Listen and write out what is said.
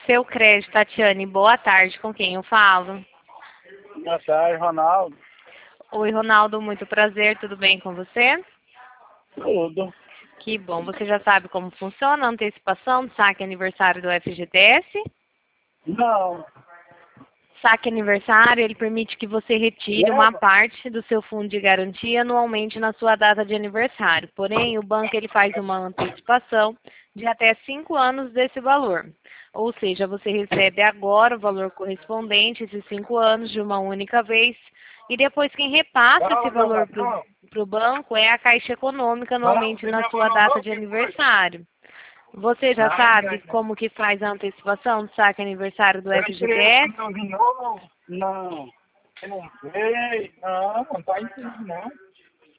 Seu crédito, Tatiane, boa tarde. Com quem eu falo? Boa tarde, Ronaldo. Oi, Ronaldo, muito prazer. Tudo bem com você? Tudo. Que bom. Você já sabe como funciona a antecipação do saque aniversário do FGTS? Não. Saque aniversário, ele permite que você retire uma Leva? parte do seu fundo de garantia anualmente na sua data de aniversário. Porém, o banco ele faz uma antecipação de até 5 anos desse valor. Ou seja, você recebe agora o valor correspondente, esses 5 anos, de uma única vez. E depois quem repassa esse Não, meu valor patrão. para o banco é a Caixa Econômica Não, anualmente você na já sua falou data não, de que foi? aniversário. Você já Ai, sabe ai, ai. como que faz a antecipação do saque aniversário do Eu entrei no FGTS? finalzinho, não. Não. Eu não sei. Não, não tá entendido, não.